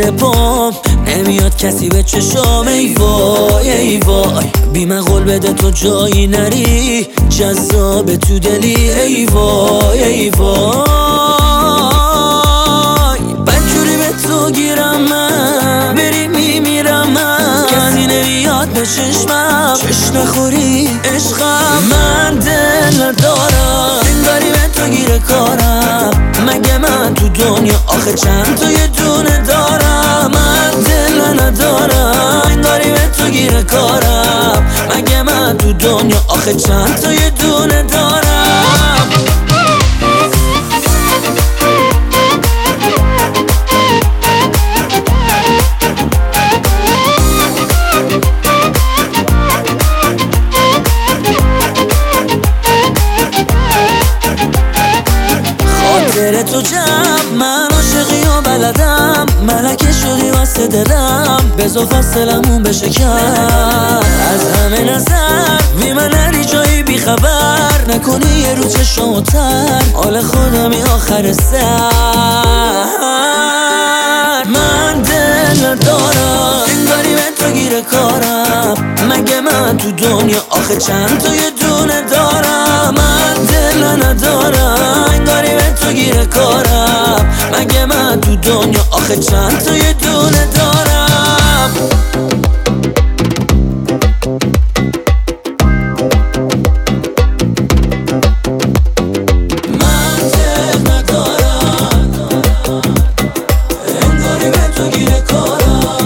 زیر پام نمیاد کسی به چشام. ای وای ای وای بی من قول بده تو جایی نری، جذاب تو دلی. ای وای ای وای بدجوری به تو گیرم من، بری میمیرم من، کسی نمیاد به چشمم، چشم نخوری عشقم. من دل ندارم انگاری به تو گیر کارم، مگه من تو دنیا آخه چند تا یه دونه دارم. من دل ندارم انگاری به تو گیر کارم، مگه من تو دنیا آخه چند تا یه دونه دارم. خاطر تو جمع من عاشقی و بلدم، ملکه شدی واسه دلم، بذار فاصلمون بشه کم. از همه نظر بی من نری جایی بی خبر، نکنی یه رو چشم تر حال خودمی آخر سر. من دل ندارم انگاری به تو گیر کارم، مگه من تو دنیا آخه چند تا یه دونه دارم. من دل ندارم انگاری به تو گیر کارم، مگه من تو دنیا آخه چند تا یه دونه دارم. من دل ندارم انگاری به تو گیر کارم،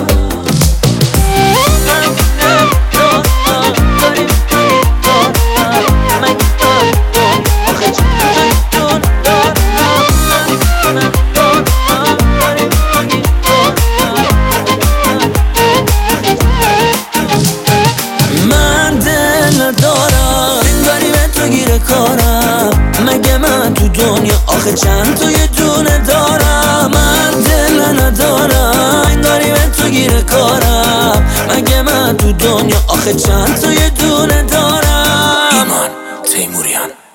کارم، مگه من تو دنیا آخه چند تا یه دونه دارم. من دل ندارم انگاری به تو گیر کارم، مگه من تو دنیا آخه چند تا یه دونه دارم. ایمان تیموریان.